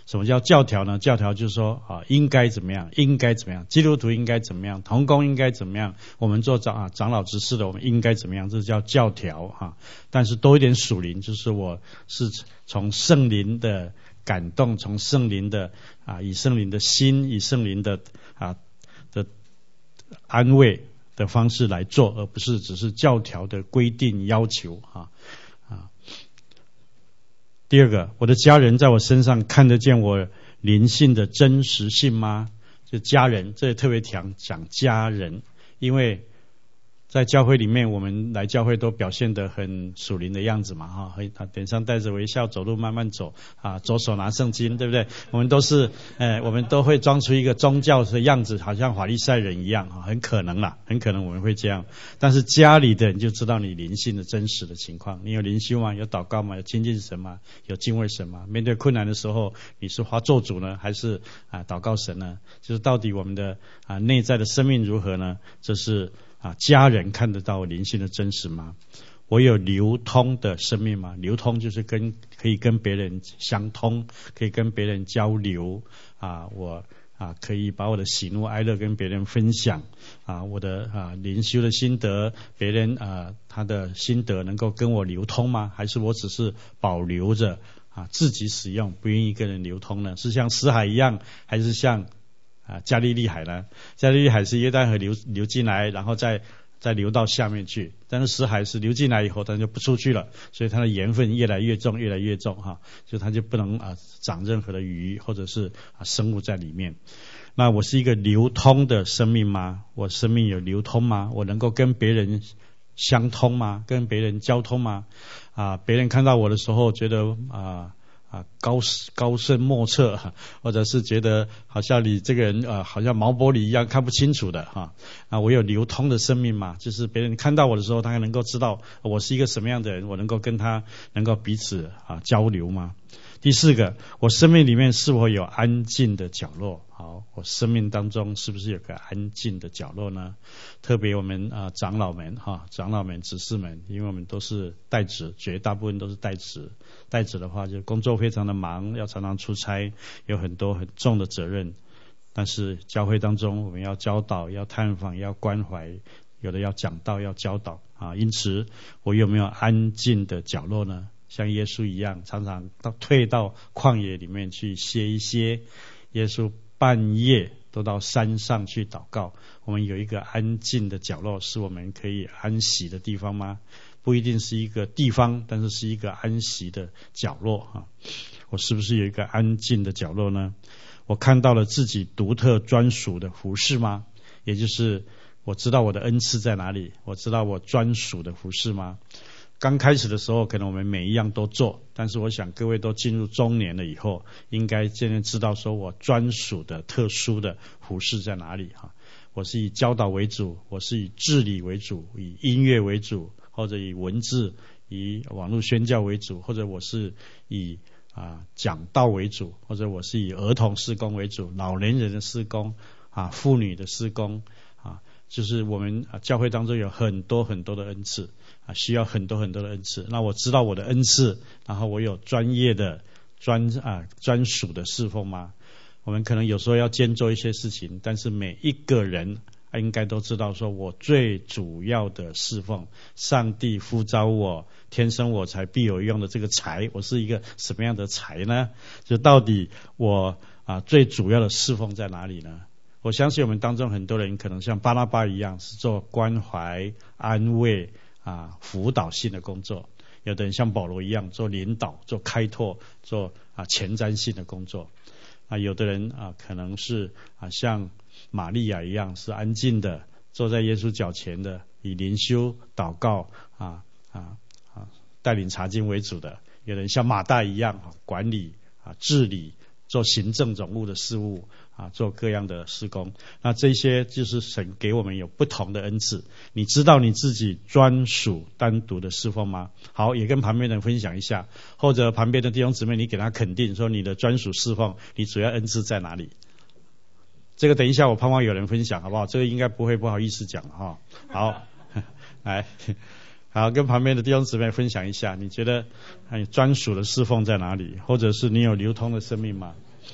什么叫教条呢？教条就是说啊，应该怎么样，应该怎么样，基督徒应该怎么样，同工应该怎么样，我们做长啊长老执事的我们应该怎么样，这叫教条啊。但是多一点属灵，就是我是从圣灵的感动，从圣灵的啊以圣灵的心，以圣灵的啊的安慰的方式来做，而不是只是教条的规定要求啊啊。第二个，我的家人在我身上看得见我灵性的真实性吗？就家人，这里特别讲讲家人，因为在教会里面，我们来教会都表现得很属灵的样子嘛，哈，脸上带着微笑，走路慢慢走，啊，左手拿圣经，对不对？我们都是，呃，我们都会装出一个宗教的样子，好像法利赛人一样，哈，很可能啦，很可能我们会这样。但是家里的人就知道你灵性的真实的情况，你有灵修吗？有祷告吗？有亲近神吗？有敬畏神吗？面对困难的时候，你是花做主呢，还是啊祷告神呢？就是到底我们的啊内在的生命如何呢？这是。啊，家人看得到灵性的真实吗？我有流通的生命吗？流通就是跟可以跟别人相通，可以跟别人交流啊，我啊可以把我的喜怒哀乐跟别人分享啊，我的啊灵修的心得，别人啊他的心得能够跟我流通吗？还是我只是保留着啊自己使用，不愿意跟人流通呢？是像死海一样，还是像啊，加利利海呢？加利利海是约旦河流流进来，然后再再流到下面去。但是死海是流进来以后，它就不出去了，所以它的盐分越来越重，越来越重哈，所以它就不能啊长任何的鱼或者是啊生物在里面。那我是一个流通的生命吗？我生命有流通吗？我能够跟别人相通吗？跟别人交通吗？啊，别人看到我的时候觉得啊。啊，高高深莫测，或者是觉得好像你这个人啊，好像毛玻璃一样看不清楚的哈。啊，我有流通的生命嘛，就是别人看到我的时候，他能够知道我是一个什么样的人，我能够跟他能够彼此啊交流吗？第四个，我生命里面是否有安静的角落？好，我生命当中是不是有个安静的角落呢？特别我们啊长老们哈，长老们、执事们，因为我们都是代职，绝大部分都是代职。代职的话，就工作非常的忙，要常常出差，有很多很重的责任。但是教会当中，我们要教导、要探访、要关怀，有的要讲道、要教导啊。因此，我有没有安静的角落呢？像耶稣一样，常常到退到旷野里面去歇一歇。耶稣半夜都到山上去祷告。我们有一个安静的角落，是我们可以安息的地方吗？不一定是一个地方，但是是一个安息的角落哈。我是不是有一个安静的角落呢？我看到了自己独特专属的服事吗？也就是我知道我的恩赐在哪里，我知道我专属的服事吗？刚开始的时候，可能我们每一样都做，但是我想各位都进入中年了以后，应该渐渐知道说我专属的、特殊的服事在哪里哈。我是以教导为主，我是以治理为主，以音乐为主，或者以文字、以网络宣教为主，或者我是以啊讲道为主，或者我是以儿童事工为主，老年人的事工啊，妇女的事工啊，就是我们啊教会当中有很多很多的恩赐啊，需要很多很多的恩赐。那我知道我的恩赐，然后我有专业的专啊专属的侍奉吗？我们可能有时候要兼做一些事情，但是每一个人应该都知道说我最主要的侍奉，上帝呼召我，天生我材必有用的这个才，我是一个什么样的才呢？就到底我啊最主要的侍奉在哪里呢？我相信我们当中很多人可能像巴拿巴一样，是做关怀、安慰啊辅导性的工作，有的人像保罗一样做领导、做开拓、做啊前瞻性的工作啊，有的人啊可能是啊像玛利亚一样是安静的，坐在耶稣脚前的，以灵修、祷告啊啊啊带领查经为主的；有人像马大一样啊管理啊治理，做行政总务的事务啊，做各样的事工。那这些就是神给我们有不同的恩赐。你知道你自己专属单独的侍奉吗？好，也跟旁边人分享一下，或者旁边的弟兄姊妹，你给他肯定说你的专属侍奉，你主要恩赐在哪里？这个等一下我盼望有人分享好不好？这个应该不会不好意思讲哈。好，来，好，跟旁边的弟兄姊妹分享一下，你觉得你专属的侍奉在哪里？或者是你有流通的生命吗？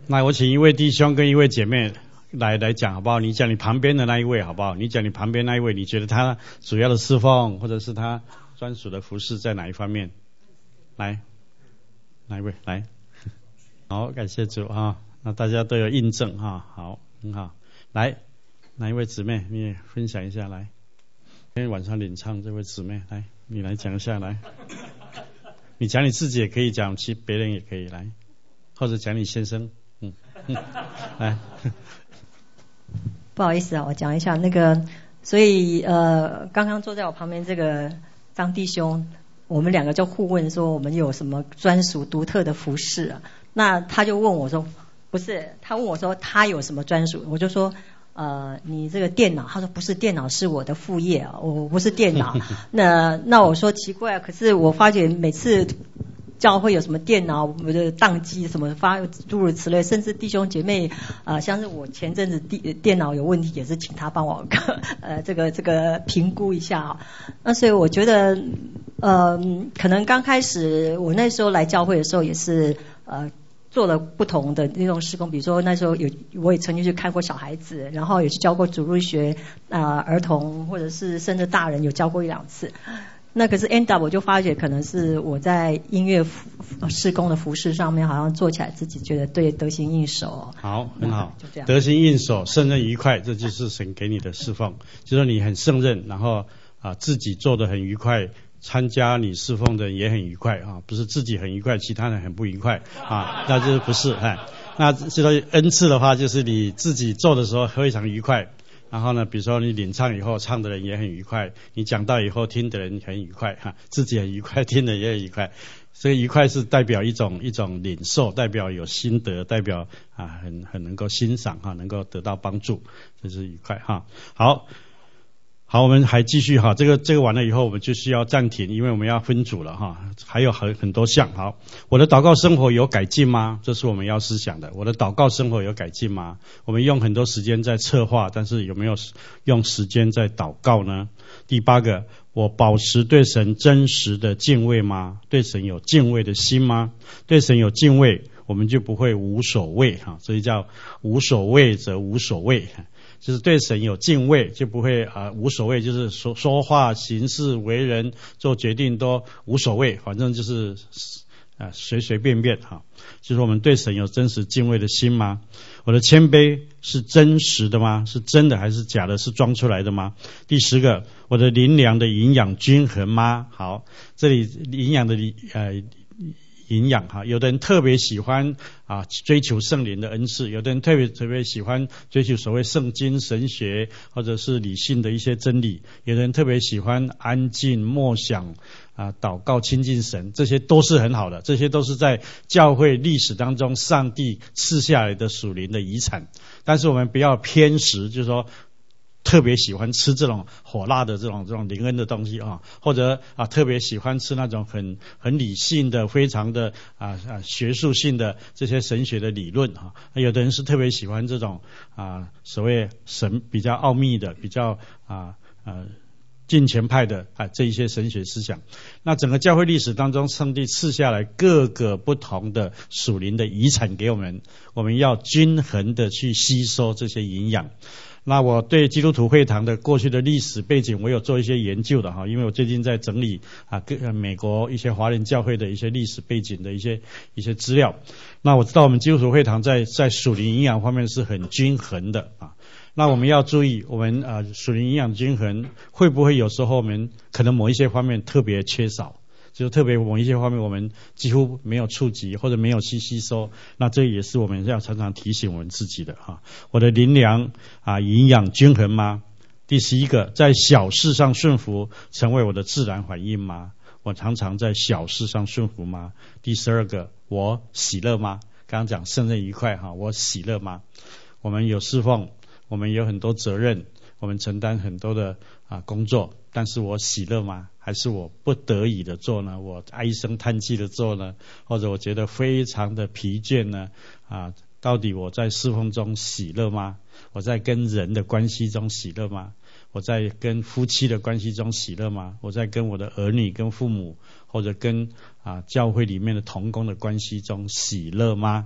那我请一位弟兄跟一位姐妹来来讲好不好？你讲你旁边的那一位好不好？你讲你旁边那一位，你觉得他主要的侍奉或者是他专属的服事在哪一方面？来，哪一位？来，好，感谢主啊！那大家都有印证哈，好，很好。来，哪一位姊妹你也分享一下来？今天晚上领唱这位姊妹，来，你来讲一下来。你讲你自己也可以讲，其别人也可以来，或者讲你先生，嗯，嗯来。 不好意思啊，我讲一下那个，所以呃，刚刚坐在我旁边这个张弟兄，我们两个就互问说我们有什么专属独特的服饰啊？那他就问我说，不是，他问我说他有什么专属？我就说。呃，你这个电脑，他说不是电脑是我的副业啊，我不是电脑。那那我说奇怪，可是我发觉每次教会有什么电脑我的宕机什么发诸如此类，甚至弟兄姐妹呃，像是我前阵子电电脑有问题，也是请他帮我呃这个这个评估一下啊。那所以我觉得呃，可能刚开始我那时候来教会的时候也是呃。做了不同的那种事工，比如说那时候有我也曾经去看过小孩子，然后也去教过主日学啊、呃、儿童，或者是甚至大人有教过一两次。那可是 end up 我就发觉可能是我在音乐事工的服事上面好像做起来自己觉得对得心应手。 好，很好， 就这样， 得心应手，胜任愉快，这就是神给你的侍奉，就是你很胜任，然后啊自己做得很愉快。参加你侍奉的人也很愉快啊，不是自己很愉快，其他人很不愉快啊，那就是不是哎。那这个恩赐的话，就是你自己做的时候非常愉快，然后呢，比如说你领唱以后，唱的人也很愉快，你讲道以后听的人很愉快哈、啊，自己很愉快，听的也很愉快。所以愉快是代表一种一种领受，代表有心得，代表啊很很能够欣赏哈、啊，能够得到帮助，这是愉快哈、啊。好。好，我们还继续哈，这个这个完了以后，我们就需要暂停，因为我们要分组了哈，还有很很多项。好，我的祷告生活有改进吗？这是我们要思想的。我的祷告生活有改进吗？我们用很多时间在策划，但是有没有用时间在祷告呢？第八个，我保持对神真实的敬畏吗？对神有敬畏的心吗？对神有敬畏，我们就不会无所谓哈，所以叫无所谓则无所谓。就是对神有敬畏，就不会啊、呃、无所谓，就是说说话、行事、为人、做决定都无所谓，反正就是啊、呃、随随便便哈。就是我们对神有真实敬畏的心吗？我的谦卑是真实的吗？是真的还是假的？是装出来的吗？第十个，我的灵粮的营养均衡吗？好，这里营养的呃。营养哈，有的人特别喜欢啊追求圣灵的恩赐，有的人特别特别喜欢追求所谓圣经神学或者是理性的一些真理，有的人特别喜欢安静默想啊祷告亲近神，这些都是很好的，这些都是在教会历史当中上帝赐下来的属灵的遗产。但是我们不要偏食，就是说特别喜欢吃这种火辣的这种这种灵恩的东西啊，或者啊特别喜欢吃那种很很理性的、非常的啊啊学术性的这些神学的理论啊。有的人是特别喜欢这种啊所谓神比较奥秘的、比较啊啊近前派的啊这一些神学思想。那整个教会历史当中，上帝赐下来各个不同的属灵的遗产给我们，我们要均衡的去吸收这些营养。那我对基督徒会堂的过去的历史背景，我有做一些研究的哈，因为我最近在整理啊各美国一些华人教会的一些历史背景的一些一些资料。那我知道我们基督徒会堂在在属灵营养方面是很均衡的啊。那我们要注意，我们啊属灵营养均衡会不会有时候我们可能某一些方面特别缺少？就特别某一些方面我们几乎没有触及或者没有去吸收，那这也是我们要常常提醒我们自己的哈。我的灵粮啊营养均衡吗？第十一个，在小事上顺服成为我的自然反应吗？我常常在小事上顺服吗？第十二个，我喜乐吗？刚刚讲胜任愉快哈，我喜乐吗？我们有侍奉，我们有很多责任，我们承担很多的啊工作，但是我喜乐吗？还是我不得已的做呢？我唉声叹气的做呢？或者我觉得非常的疲倦呢？啊，到底我在侍奉中喜乐吗？我在跟人的关系中喜乐吗？我在跟夫妻的关系中喜乐吗？我在跟我的儿女、跟父母或者跟啊教会里面的同工的关系中喜乐吗？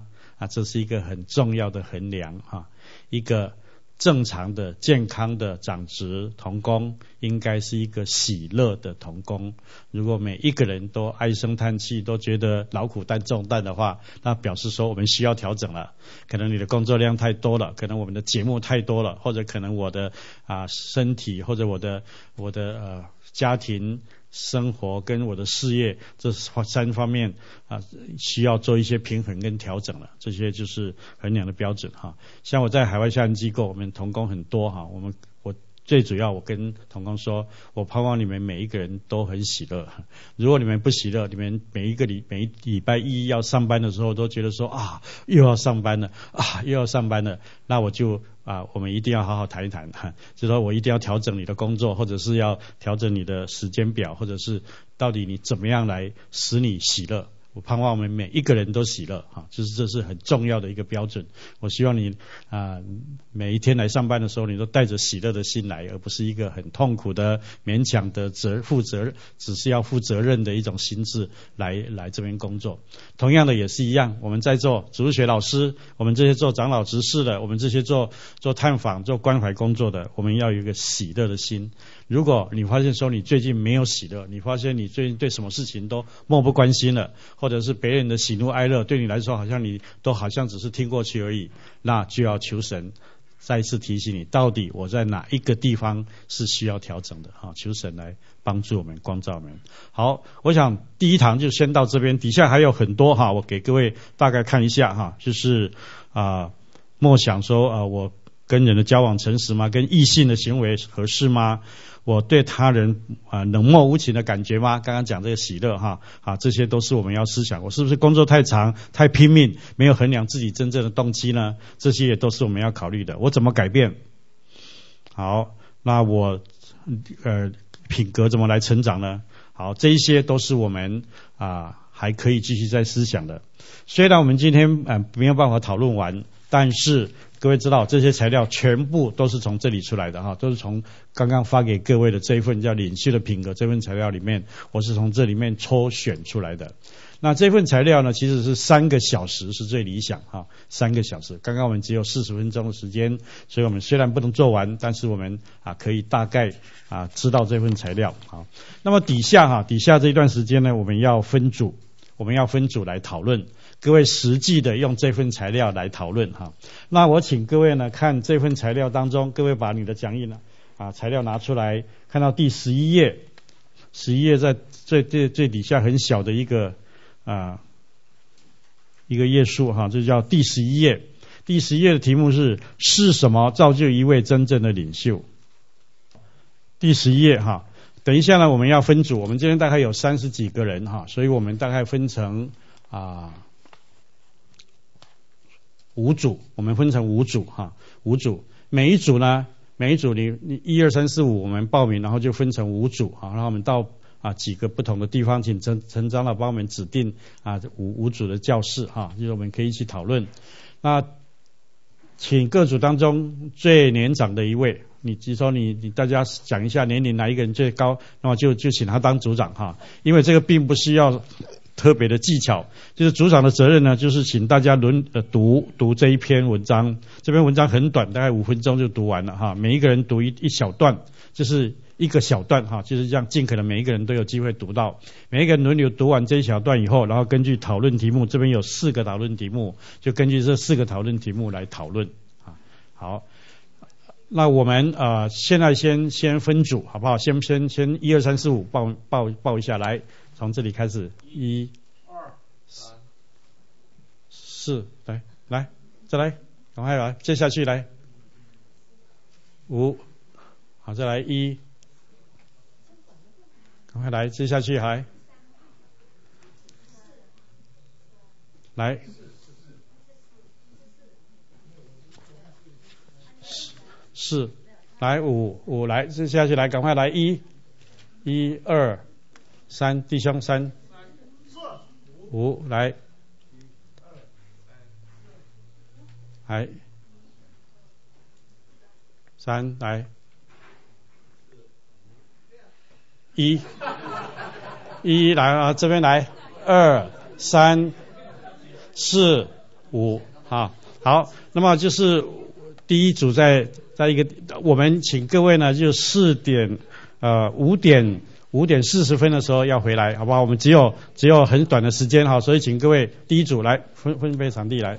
啊，这是一个很重要的衡量哈。一个正常的、健康的长职同工，应该是一个喜乐的同工。如果每一个人都唉声叹气，都觉得劳苦担重担的话，那表示说我们需要调整了。可能你的工作量太多了，可能我们的节目太多了，或者可能我的啊身体或者我的我的呃家庭生活跟我的事业这三方面啊，需要做一些平衡跟调整了。这些就是衡量的标准哈。像我在海外校园机构，我们同工很多哈，我们我最主要我跟同工说，我盼望你们每一个人都很喜乐。如果你们不喜乐，你们每一个礼每一礼拜一要上班的时候都觉得说啊又要上班了啊又要上班了，那我就啊，我们一定要好好谈一谈哈，就说我一定要调整你的工作，或者是要调整你的时间表，或者是到底你怎么样来使你喜乐。我盼望我们每一个人都喜乐哈，就是这是很重要的一个标准。我希望你啊、呃、每一天来上班的时候，你都带着喜乐的心来，而不是一个很痛苦的、勉强的责负责，只是要负责任的一种心智来来这边工作。同样的也是一样，我们在做主日学老师，我们这些做长老执事的，我们这些做做探访、做关怀工作的，我们要有一个喜乐的心。如果你发现说你最近没有喜乐，你发现你最近对什么事情都漠不关心了，或者是别人的喜怒哀乐对你来说好像你都好像只是听过去而已，那就要求神再一次提醒你，到底我在哪一个地方是需要调整的哈，求神来帮助我们、光照我们。好，我想第一堂就先到这边，底下还有很多哈，我给各位大概看一下哈，就是啊、呃，默想说啊、呃，我跟人的交往诚实吗？跟异性的行为合适吗？我对他人啊、呃、冷漠无情的感觉吗？刚刚讲这个喜乐哈啊，这些都是我们要思想。我是不是工作太长、太拼命，没有衡量自己真正的动机呢？这些也都是我们要考虑的。我怎么改变？好，那我呃品格怎么来成长呢？好，这一些都是我们啊、呃、还可以继续再思想的。虽然我们今天呃没有办法讨论完，但是各位知道这些材料全部都是从这里出来的哈，都是从刚刚发给各位的这一份叫领袖的品格这份材料里面，我是从这里面抽选出来的。那这份材料呢，其实是三个小时是最理想哈，三个小时。刚刚我们只有四十分钟的时间，所以我们虽然不能做完，但是我们啊可以大概啊知道这份材料好。那么底下哈，底下这一段时间呢，我们要分组，我们要分组来讨论。各位实际的用这份材料来讨论哈。那我请各位呢看这份材料当中，各位把你的讲义呢啊材料拿出来，看到第十一页，十一页在最最最底下很小的一个啊一个页数哈，这叫第十一页。第十一页的题目是是什么造就一位真正的领袖？第十一页哈。等一下呢，我们要分组，我们今天大概有三十几个人哈，所以我们大概分成啊。五组，我们分成五组哈，五组，每一组呢，每一组你你一二三四五，我们报名，然后就分成五组哈，然后我们到啊几个不同的地方，请陈陈长老帮我们指定啊五五组的教室哈，就是我们可以一起讨论。那请各组当中最年长的一位，你就说你你大家讲一下年龄哪一个人最高，那么就就请他当组长哈，因为这个并不需要特别的技巧，就是组长的责任呢，就是请大家轮呃读读这一篇文章。这篇文章很短，大概五分钟就读完了哈。每一个人读一一小段，就是一个小段哈，就是这样，尽可能每一个人都有机会读到。每一个人轮流读完这一小段以后，然后根据讨论题目，这边有四个讨论题目，就根据这四个讨论题目来讨论啊。好，那我们呃现在先先分组好不好？先先先一二三四五报报报一下来。从这里开始，一、二、三、四，来来，再来，赶快来，接下去来，五，好，再来一，赶快来，接下去还，来，四，来五五来，接下去来，赶快来一，一二。三，弟兄三，五来，来，三来，一，一来啊，这边来，二三四五好，好，那么就是第一组在在一个，我们请各位呢就四点呃五点五点四十分的时候要回来，好不好？我们只有只有很短的时间哈，所以请各位第一组来分分配场地来。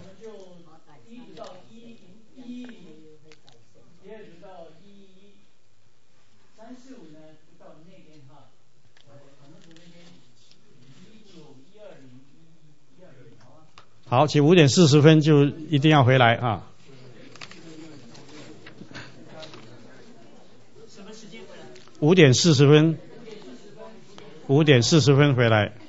好，请五点四十分就一定要回来啊！什么时间回来？五点四十分，五点四十分回来。